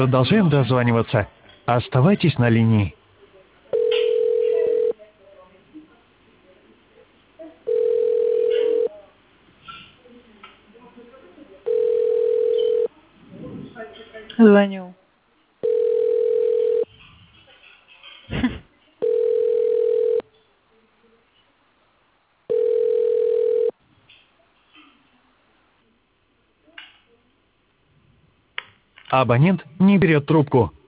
Продолжаем дозваниваться. Оставайтесь на линии. Звоню. Абонент не берет трубку.